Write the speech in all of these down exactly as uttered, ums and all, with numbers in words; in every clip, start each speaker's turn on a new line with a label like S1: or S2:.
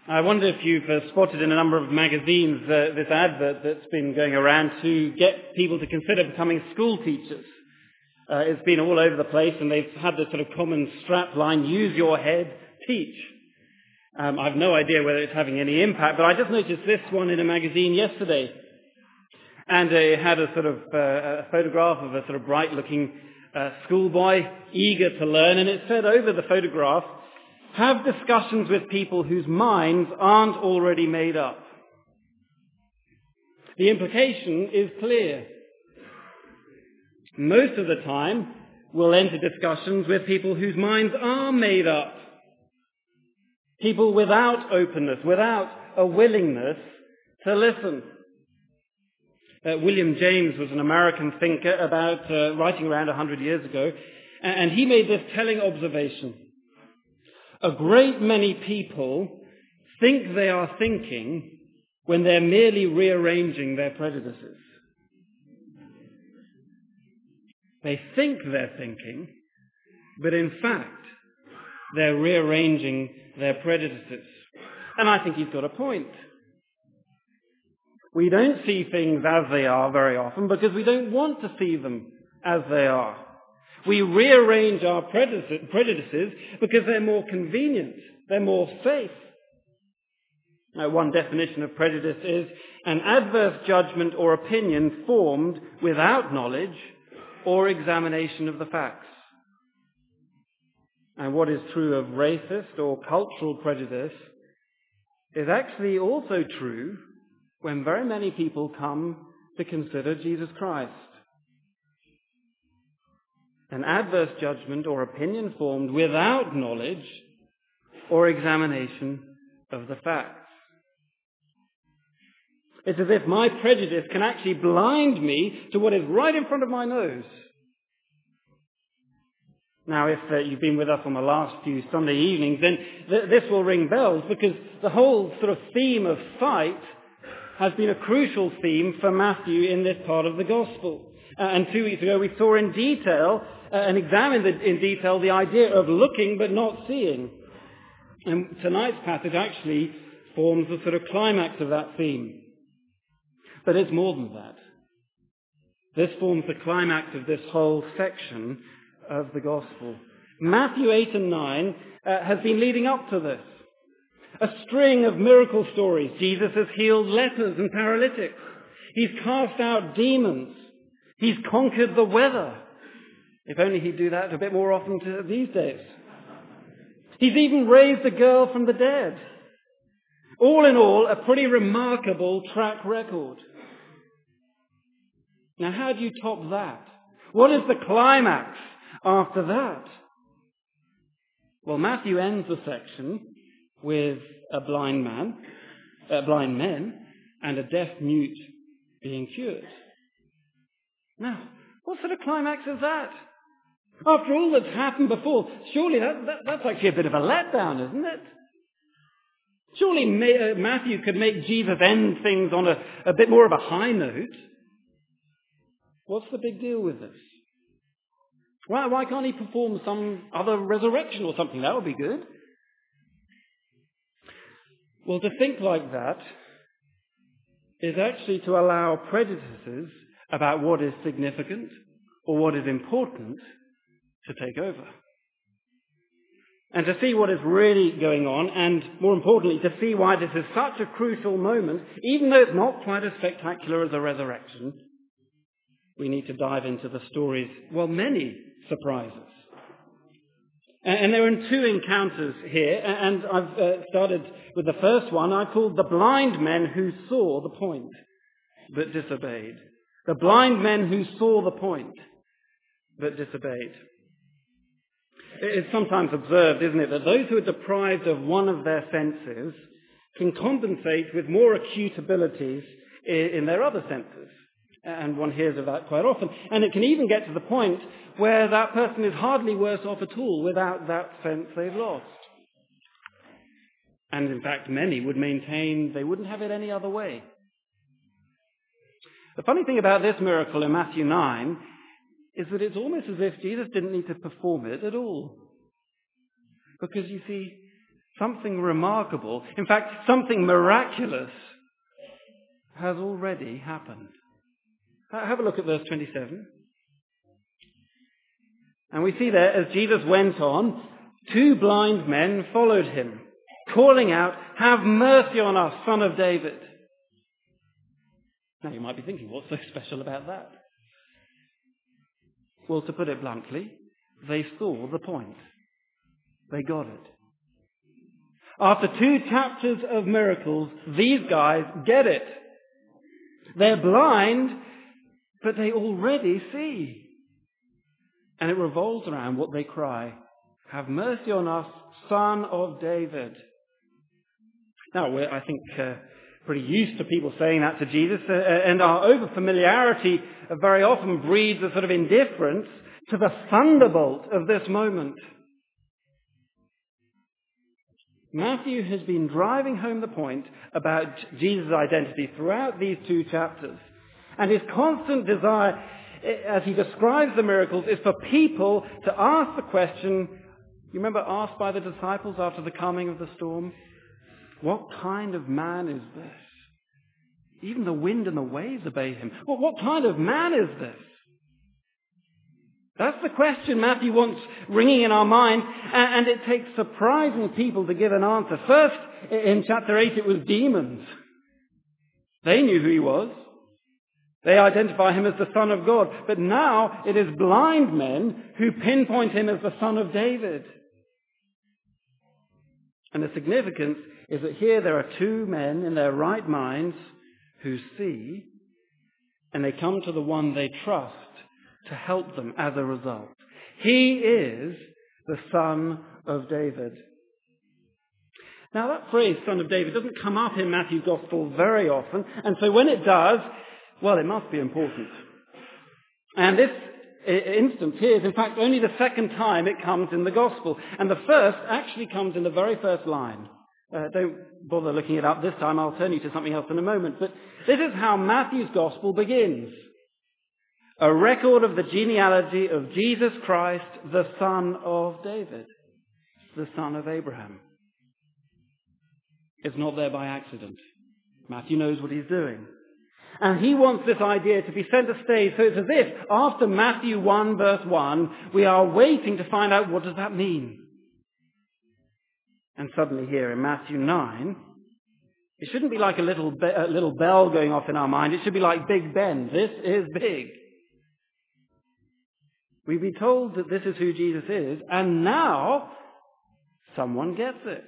S1: I wonder if you've uh, spotted in a number of magazines uh, this advert that's been going around to get people to consider becoming school teachers. Uh, it's been all over the place, and they've had this sort of common strap line, use your head, teach. Um, I've no idea whether it's having any impact, but I just noticed this one in a magazine yesterday. And uh, it had a sort of uh, a photograph of a sort of bright-looking uh, schoolboy, eager to learn, and it said over the photograph, have discussions with people whose minds aren't already made up. The implication is clear. Most of the time, we'll enter discussions with people whose minds are made up. People without openness, without a willingness to listen. Uh, William James was an American thinker about uh, writing around one hundred years ago, and he made this telling observation. A great many people think they are thinking when they're merely rearranging their prejudices. They think they're thinking, but in fact, they're rearranging their prejudices. And I think he's got a point. We don't see things as they are very often because we don't want to see them as they are. We rearrange our prejudices because they're more convenient, they're more safe. Now, one definition of prejudice is an adverse judgment or opinion formed without knowledge or examination of the facts. And what is true of racist or cultural prejudice is actually also true when very many people come to consider Jesus Christ. An adverse judgment or opinion formed without knowledge or examination of the facts. It's as if my prejudice can actually blind me to what is right in front of my nose. Now, if uh, you've been with us on the last few Sunday evenings, then th- this will ring bells because the whole sort of theme of sight has been a crucial theme for Matthew in this part of the Gospel. Uh, and two weeks ago we saw in detail uh, and examined the, in detail the idea of looking but not seeing. And tonight's passage actually forms the sort of climax of that theme. But it's more than that. This forms the climax of this whole section of the Gospel. Matthew eight and nine uh, has been leading up to this. A string of miracle stories. Jesus has healed lepers and paralytics. He's cast out demons. He's conquered the weather. If only he'd do that a bit more often to these days. He's even raised a girl from the dead. All in all, a pretty remarkable track record. Now, how do you top that? What is the climax after that? Well, Matthew ends the section with a blind man, uh, blind men, and a deaf mute being cured. Now, what sort of climax is that? After all that's happened before, surely that, that, that's actually a bit of a letdown, isn't it? Surely May, uh, Matthew could make Jesus end things on a, a bit more of a high note. What's the big deal with this? Why, why can't he perform some other resurrection or something? That would be good. Well, to think like that is actually to allow prejudices about what is significant or what is important to take over. And to see what is really going on, and more importantly, to see why this is such a crucial moment, even though it's not quite as spectacular as a resurrection, we need to dive into the story's, well, many surprises. And there are two encounters here, and I've uh, started with the first one. I called the blind men who saw the point, but disobeyed. The blind men who saw the point, but disobeyed. It's sometimes observed, isn't it, that those who are deprived of one of their senses can compensate with more acute abilities in their other senses. And one hears of that quite often. And it can even get to the point where that person is hardly worse off at all without that sense they've lost. And in fact, many would maintain they wouldn't have it any other way. The funny thing about this miracle in Matthew nine is that it's almost as if Jesus didn't need to perform it at all. Because you see, something remarkable, in fact, something miraculous has already happened. Have a look at verse twenty-seven. And we see there, as Jesus went on, two blind men followed him, calling out, "Have mercy on us, Son of David." Now you might be thinking, what's so special about that? Well, to put it bluntly, they saw the point. They got it. After two chapters of miracles, these guys get it. They're blind, but they already see. And it revolves around what they cry, "Have mercy on us, Son of David." Now, we're, I think, uh, pretty used to people saying that to Jesus, uh, and our over-familiarity very often breeds a sort of indifference to the thunderbolt of this moment. Matthew has been driving home the point about Jesus' identity throughout these two chapters. And his constant desire, as he describes the miracles, is for people to ask the question, you remember asked by the disciples after the calming of the storm, what kind of man is this? Even the wind and the waves obey him. Well, what kind of man is this? That's the question Matthew wants ringing in our mind, and it takes surprising people to give an answer. First, in chapter eight, it was demons. They knew who he was. They identify him as the Son of God. But now it is blind men who pinpoint him as the Son of David. And the significance is that here there are two men in their right minds who see, and they come to the one they trust to help them as a result. He is the Son of David. Now that phrase, Son of David, doesn't come up in Matthew's Gospel very often, and so when it does, well, it must be important. And this instance here is in fact only the second time it comes in the Gospel, and the first actually comes in the very first line. Uh, don't bother looking it up this time, I'll turn you to something else in a moment, but this is how Matthew's Gospel begins. A record of the genealogy of Jesus Christ, the Son of David, the son of Abraham. It's not there by accident. Matthew knows what he's doing. And he wants this idea to be center stage, so it's as if after Matthew one verse one, we are waiting to find out what does that mean. And suddenly here in Matthew nine, it shouldn't be like a little, be- a little bell going off in our mind. It should be like Big Ben. This is big. We've been told that this is who Jesus is, and now someone gets it.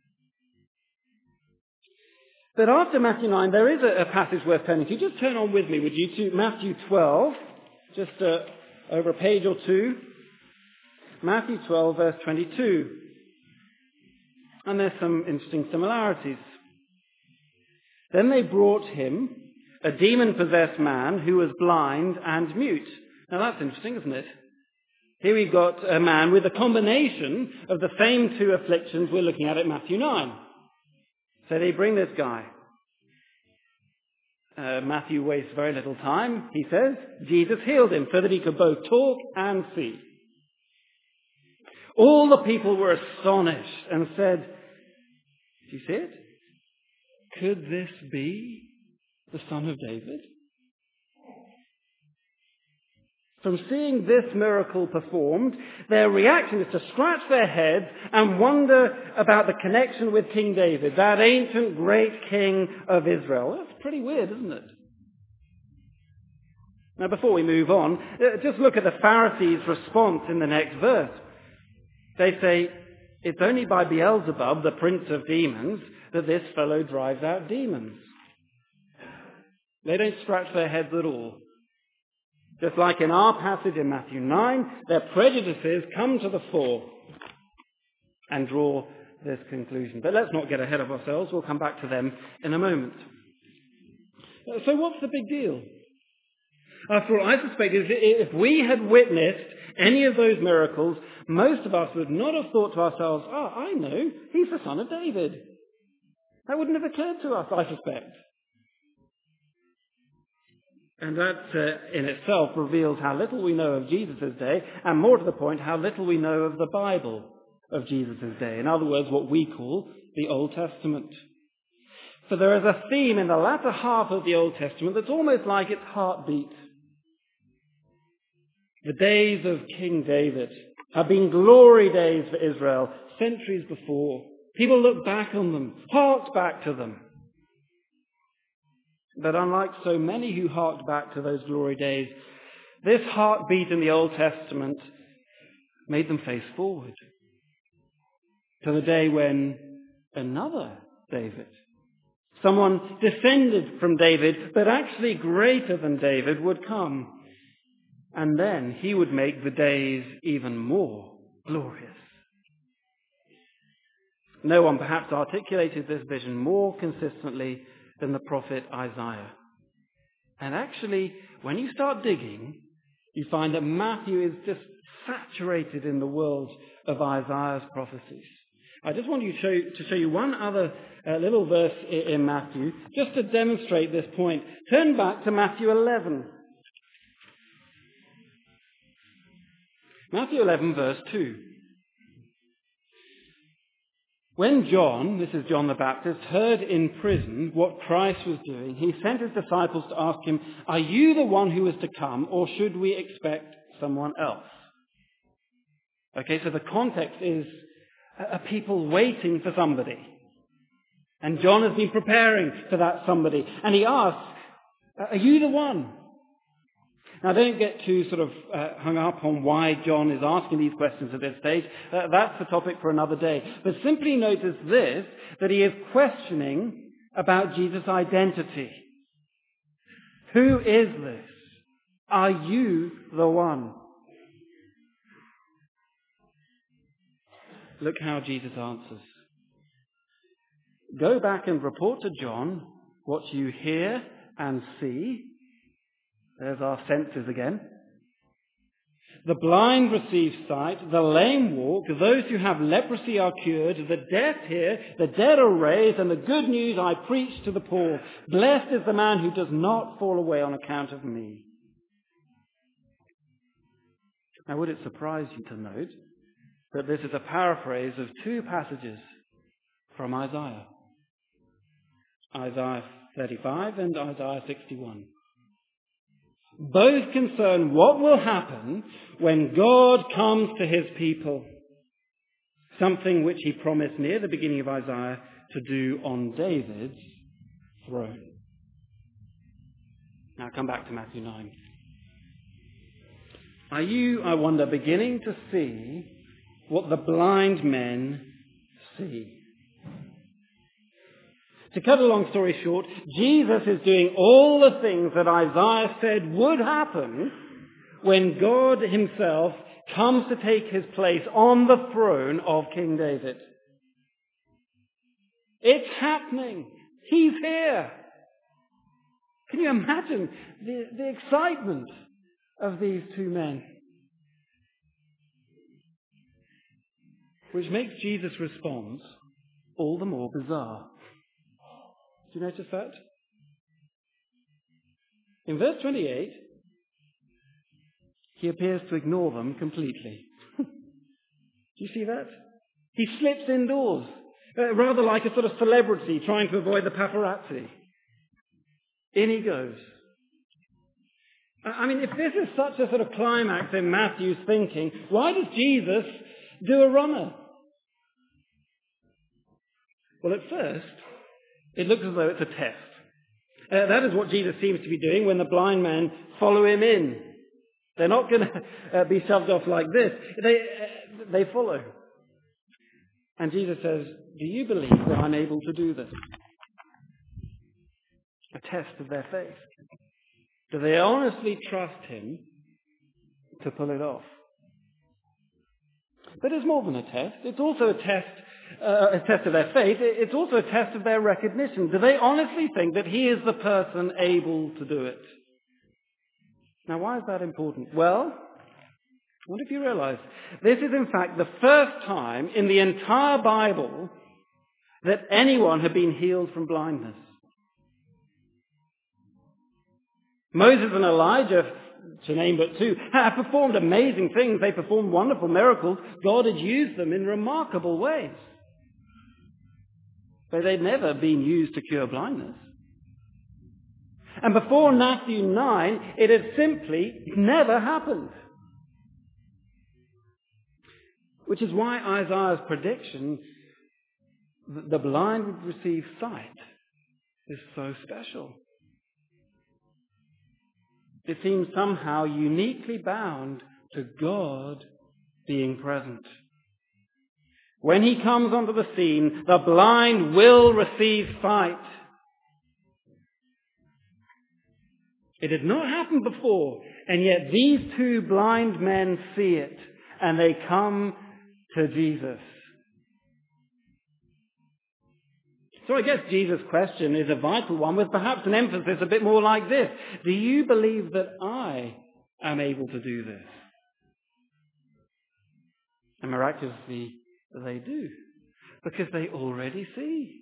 S1: But after Matthew nine, there is a, a passage worth turning to. Just turn on with me, would you, to Matthew twelve, just uh, over a page or two. Matthew twelve, verse twenty-two. And there's some interesting similarities. Then they brought him a demon-possessed man who was blind and mute. Now that's interesting, isn't it? Here we've got a man with a combination of the same two afflictions we're looking at at Matthew nine. So they bring this guy. Uh, Matthew wastes very little time. He says, Jesus healed him so that he could both talk and see. All the people were astonished and said, do you see it? Could this be the Son of David? From seeing this miracle performed, their reaction is to scratch their heads and wonder about the connection with King David, that ancient great king of Israel. That's pretty weird, isn't it? Now, before we move on, just look at the Pharisees' response in the next verse. They say, it's only by Beelzebub, the prince of demons, that this fellow drives out demons. They don't scratch their heads at all. Just like in our passage in Matthew nine, their prejudices come to the fore and draw this conclusion. But let's not get ahead of ourselves. We'll come back to them in a moment. So what's the big deal? After all, I suspect if we had witnessed any of those miracles, most of us would not have thought to ourselves, oh, I know, he's the Son of David. That wouldn't have occurred to us, I suspect. And that uh, in itself reveals how little we know of Jesus' day, and more to the point, how little we know of the Bible of Jesus' day. In other words, what we call the Old Testament. For there is a theme in the latter half of the Old Testament that's almost like its heartbeat. The days of King David have been glory days for Israel centuries before. People look back on them, harked back to them. But unlike so many who harked back to those glory days, this heartbeat in the Old Testament made them face forward to the day when another David, someone descended from David, but actually greater than David, would come. And then he would make the days even more glorious. No one perhaps articulated this vision more consistently than the prophet Isaiah. And actually, when you start digging, you find that Matthew is just saturated in the world of Isaiah's prophecies. I just want you to show, to show you one other uh, little verse in, in Matthew, just to demonstrate this point. Turn back to Matthew eleven. Matthew eleven, verse two. When John, this is John the Baptist, heard in prison what Christ was doing, he sent his disciples to ask him, "Are you the one who is to come, or should we expect someone else?" Okay, so the context is a people waiting for somebody. And John has been preparing for that somebody. And he asks, "Are you the one?" Now, don't get too sort of uh, hung up on why John is asking these questions at this stage. Uh, that's the topic for another day. But simply notice this, that he is questioning about Jesus' identity. Who is this? Are you the one? Look how Jesus answers. Go back and report to John what you hear and see. There's our senses again. The blind receive sight, the lame walk, those who have leprosy are cured, the deaf hear, the dead are raised, and the good news I preach to the poor. Blessed is the man who does not fall away on account of me. Now, would it surprise you to note that this is a paraphrase of two passages from Isaiah? Isaiah thirty-five and Isaiah sixty-one. Both concern what will happen when God comes to his people. Something which he promised near the beginning of Isaiah to do on David's throne. Now come back to Matthew nine. Are you, I wonder, beginning to see what the blind men see? To cut a long story short, Jesus is doing all the things that Isaiah said would happen when God himself comes to take his place on the throne of King David. It's happening. He's here. Can you imagine the, the excitement of these two men? Which makes Jesus' response all the more bizarre. Do you notice that? In verse twenty-eight, he appears to ignore them completely. Do you see that? He slips indoors, uh, rather like a sort of celebrity trying to avoid the paparazzi. In he goes. I mean, if this is such a sort of climax in Matthew's thinking, why does Jesus do a runner? Well, at first, it looks as though it's a test. Uh, that is what Jesus seems to be doing when the blind men follow him in. They're not going to uh, be shoved off like this. They, uh, they follow. And Jesus says, do you believe that I'm able to do this? A test of their faith. Do they honestly trust him to pull it off? But it's more than a test. It's also a test Uh, a test of their faith. It's also a test of their recognition. Do they honestly think that he is the person able to do it? Now, why is that important? Well, what if you realize this is in fact the first time in the entire Bible that anyone had been healed from blindness. Moses and Elijah to name but two, have performed amazing things. They performed wonderful miracles. God had used them in remarkable ways. But they'd never been used to cure blindness. And before Matthew nine, it had simply never happened. Which is why Isaiah's prediction that the blind would receive sight is so special. It seems somehow uniquely bound to God being present. When he comes onto the scene, the blind will receive sight. It had not happened before, and yet these two blind men see it, and they come to Jesus. So I guess Jesus' question is a vital one, with perhaps an emphasis a bit more like this. Do you believe that I am able to do this? And miraculously, they do, because they already see.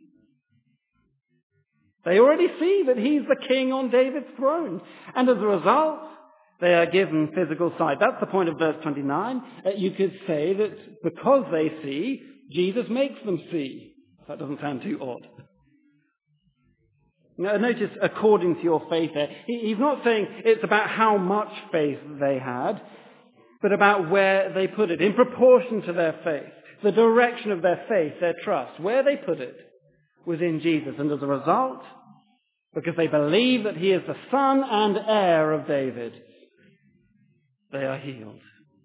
S1: They already see that he's the king on David's throne. And as a result, they are given physical sight. That's the point of verse twenty-nine. Uh, you could say that because they see, Jesus makes them see. That doesn't sound too odd. Now, notice, according to your faith there, he, he's not saying it's about how much faith they had, but about where they put it, in proportion to their faith. The direction of their faith, their trust, where they put it was in Jesus. And as a result, because they believe that he is the son and heir of David, they are healed.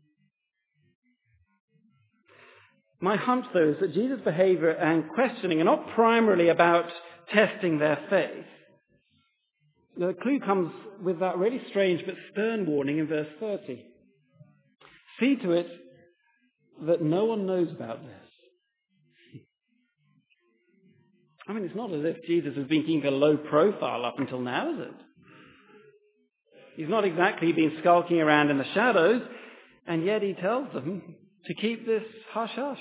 S1: My hunch, though, is that Jesus' behavior and questioning are not primarily about testing their faith. The clue comes with that really strange but stern warning in verse thirty. See to it that no one knows about this. I mean, it's not as if Jesus has been keeping a low profile up until now, is it? He's not exactly been skulking around in the shadows, and yet he tells them to keep this hush-hush.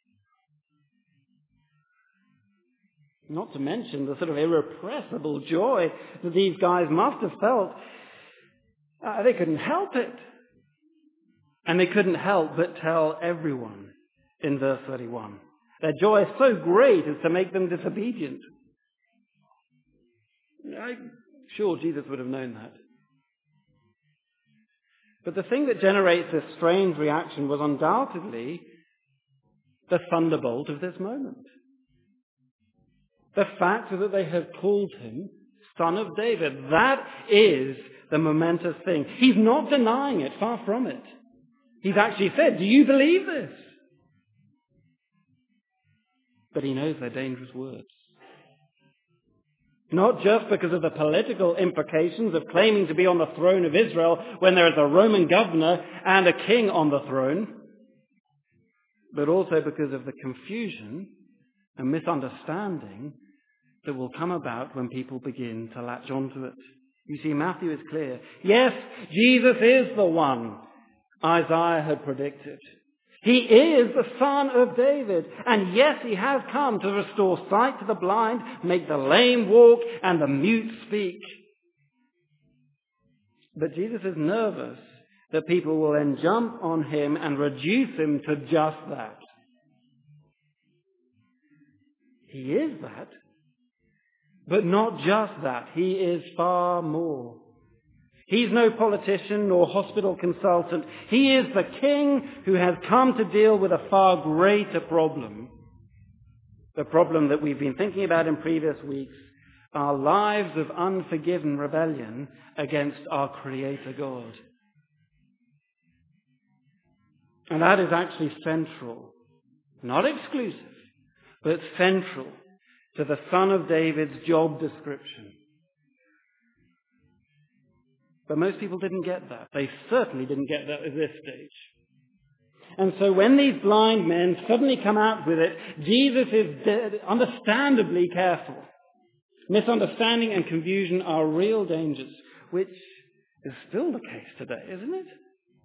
S1: Not to mention the sort of irrepressible joy that these guys must have felt. Uh, they couldn't help it. And they couldn't help but tell everyone in verse thirty-one. Their joy is so great as to make them disobedient. I'm sure Jesus would have known that. But the thing that generates this strange reaction was undoubtedly the thunderbolt of this moment. The fact that they have called him Son of David. That is the momentous thing. He's not denying it, far from it. He's actually said, do you believe this? But he knows they're dangerous words. Not just because of the political implications of claiming to be on the throne of Israel when there is a Roman governor and a king on the throne, but also because of the confusion and misunderstanding that will come about when people begin to latch onto it. You see, Matthew is clear. Yes, Jesus is the one Isaiah had predicted. He is the Son of David. And yes, he has come to restore sight to the blind, make the lame walk, and the mute speak. But Jesus is nervous that people will then jump on him and reduce him to just that. He is that, but not just that. He is far more. He's no politician nor hospital consultant. He is the king who has come to deal with a far greater problem. The problem that we've been thinking about in previous weeks, our lives of unforgiven rebellion against our Creator God. And that is actually central, not exclusive, but central to the Son of David's job description. But most people didn't get that. They certainly didn't get that at this stage. And so when these blind men suddenly come out with it, Jesus is de- understandably careful. Misunderstanding and confusion are real dangers, which is still the case today, isn't it?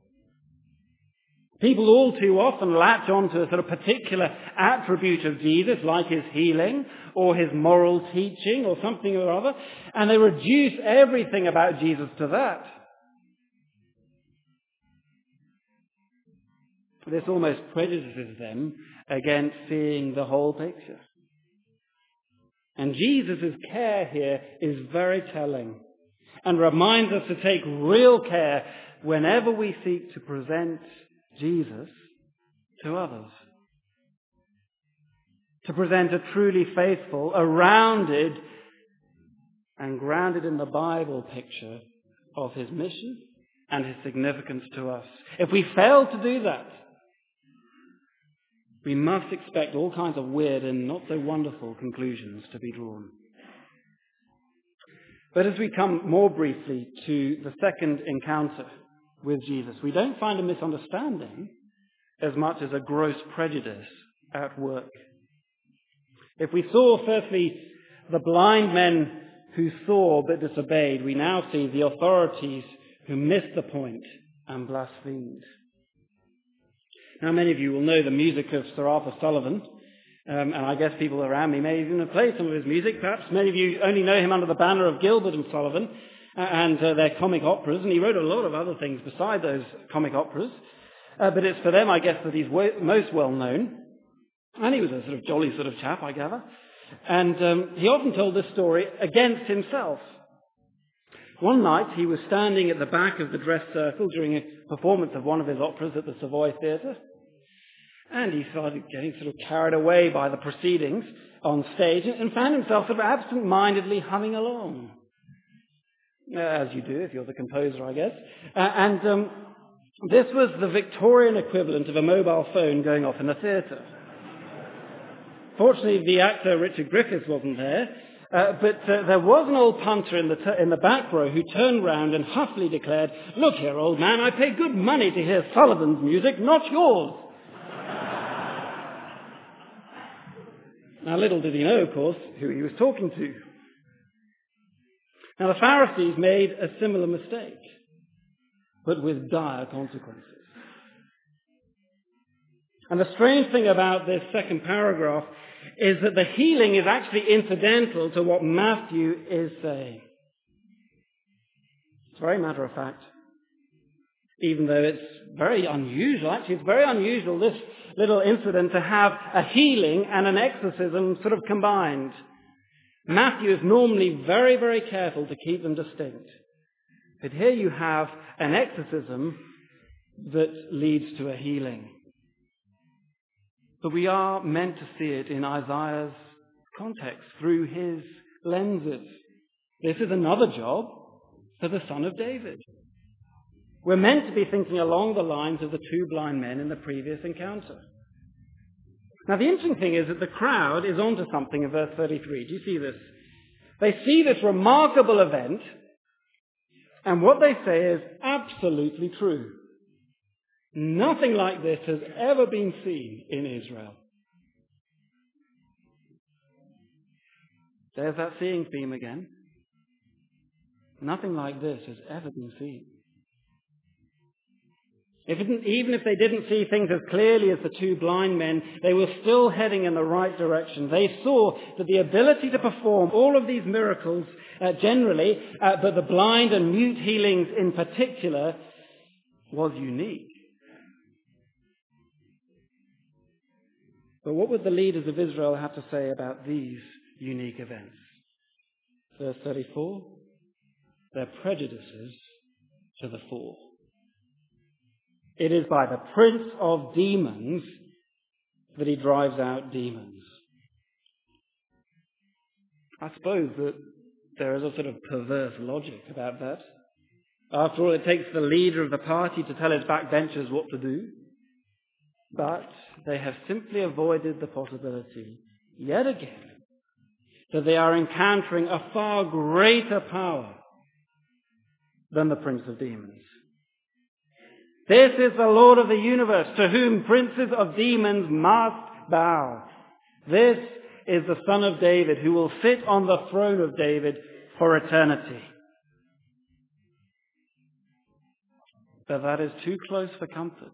S1: People all too often latch on to a sort of particular attribute of Jesus, like his healing or his moral teaching or something or other, and they reduce everything about Jesus to that. This almost prejudices them against seeing the whole picture. And Jesus' care here is very telling and reminds us to take real care whenever we seek to present Jesus to others. To present a truly faithful, a rounded and grounded in the Bible picture of his mission and his significance to us. If we fail to do that, we must expect all kinds of weird and not so wonderful conclusions to be drawn. But as we come more briefly to the second encounter with Jesus, we don't find a misunderstanding as much as a gross prejudice at work. If we saw, firstly, the blind men who saw but disobeyed, we now see the authorities who missed the point and blasphemed. Now, many of you will know the music of Sir Arthur Sullivan, um, and I guess people around me may even have played some of his music. Perhaps many of you only know him under the banner of Gilbert and Sullivan uh, and uh, their comic operas, and he wrote a lot of other things beside those comic operas. Uh, but it's for them, I guess, that he's w- most well known. And he was a sort of jolly sort of chap, I gather. And um, he often told this story against himself. One night he was standing at the back of the dress circle during a performance of one of his operas at the Savoy Theatre. And he started getting sort of carried away by the proceedings on stage and found himself sort of absent-mindedly humming along. Uh, as you do if you're the composer, I guess. Uh, and um, this was the Victorian equivalent of a mobile phone going off in the theatre. Fortunately, the actor Richard Griffiths wasn't there, uh, but uh, there was an old punter in the, t- in the back row who turned round and huffily declared, "Look here, old man, I pay good money to hear Sullivan's music, not yours." Now, little did he know, of course, who he was talking to. Now, the Pharisees made a similar mistake, but with dire consequences. And the strange thing about this second paragraph is that the healing is actually incidental to what Matthew is saying. It's very matter of fact. Even though it's very unusual, actually it's very unusual, this little incident, to have a healing and an exorcism sort of combined. Matthew is normally very, very careful to keep them distinct. But here you have an exorcism that leads to a healing. But we are meant to see it in Isaiah's context, through his lenses. This is another job for the Son of David. We're meant to be thinking along the lines of the two blind men in the previous encounter. Now, the interesting thing is that the crowd is onto something in verse thirty-three. Do you see this? They see this remarkable event, and what they say is absolutely true. Nothing like this has ever been seen in Israel. There's that seeing theme again. Nothing like this has ever been seen. If it, even if they didn't see things as clearly as the two blind men, they were still heading in the right direction. They saw that the ability to perform all of these miracles uh, generally, uh, but the blind and mute healings in particular, was unique. But what would the leaders of Israel have to say about these unique events? Verse thirty-four, their prejudices to the fore. It is by the prince of demons that he drives out demons. I suppose that there is a sort of perverse logic about that. After all, it takes the leader of the party to tell his backbenchers what to do. But they have simply avoided the possibility, yet again, that they are encountering a far greater power than the prince of demons. This is the Lord of the universe, to whom princes of demons must bow. This is the Son of David, who will sit on the throne of David for eternity. But that is too close for comfort.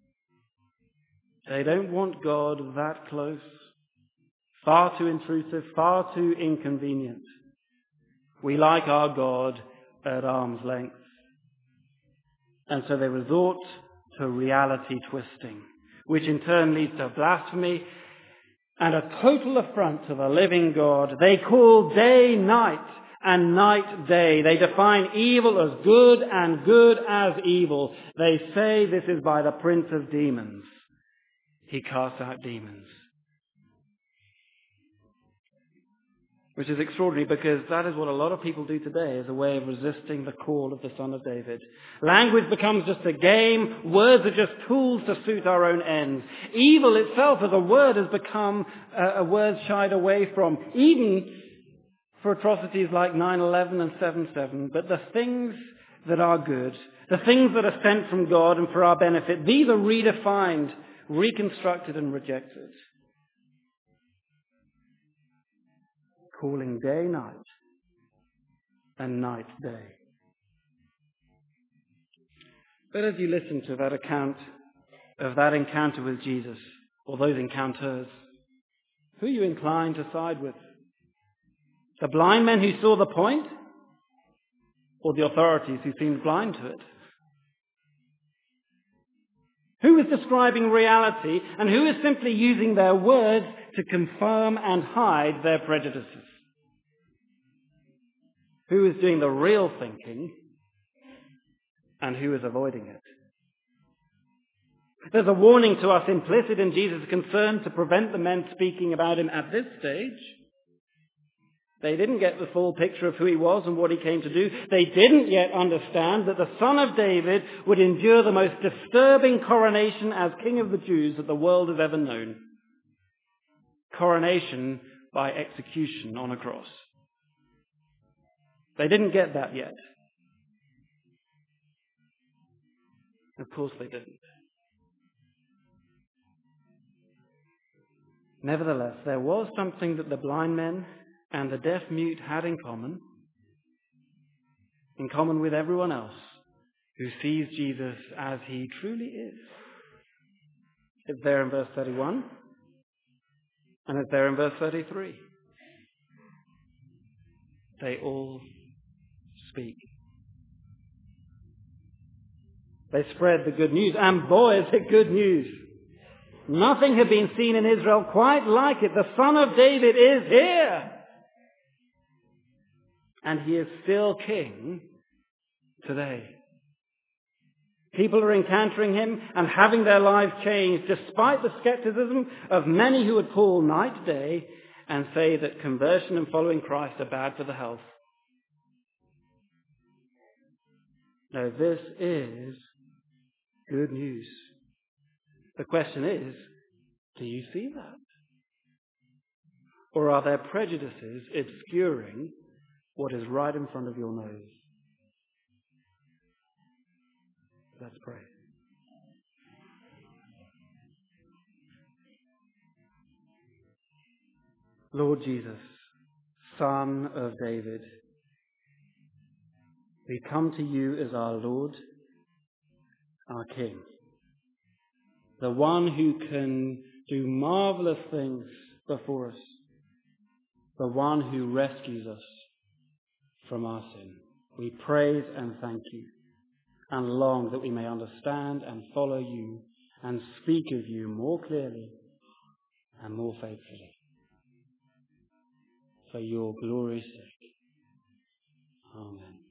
S1: They don't want God that close. Far too intrusive, far too inconvenient. We like our God at arm's length. And so they resort to reality twisting. which in turn leads to blasphemy and a total affront to the living God. They call day night and night day. They define evil as good and good as evil. They say this is by the prince of demons. He casts out demons. Which is extraordinary because that is what a lot of people do today as a way of resisting the call of the Son of David. Language becomes just a game. Words are just tools to suit our own ends. Evil itself as a word has become a, a word shied away from, even for atrocities like nine eleven and seven seven. But the things that are good, the things that are sent from God and for our benefit, these are redefined, reconstructed and rejected. Calling day night and night day. But as you listen to that account of that encounter with Jesus, or those encounters, who are you inclined to side with? The blind men who saw the point, or the authorities who seemed blind to it? Who is describing reality and who is simply using their words to confirm and hide their prejudices? Who is doing the real thinking and who is avoiding it? There's a warning to us implicit in Jesus' concern to prevent the men speaking about him at this stage. They didn't get the full picture of who he was and what he came to do. They didn't yet understand that the Son of David would endure the most disturbing coronation as King of the Jews that the world has ever known. Coronation by execution on a cross. They didn't get that yet. Of course they didn't. Nevertheless, there was something that the blind men and the deaf-mute had in common, in common with everyone else who sees Jesus as he truly is. It's there in verse thirty-one, and it's there in verse thirty-three. They all speak. They spread the good news, and boy, is it good news. Nothing had been seen in Israel quite like it. The Son of David is here. And he is still king today. People are encountering him and having their lives changed despite the skepticism of many who would call night day and say that conversion and following Christ are bad for the health. No, this is good news. The question is, do you see that? Or are there prejudices obscuring what is right in front of your nose? Let's pray. Lord Jesus, Son of David, we come to you as our Lord, our King, the one who can do marvelous things before us, the one who rescues us from our sin. We praise and thank you and long that we may understand and follow you and speak of you more clearly and more faithfully. For your glory's sake. Amen.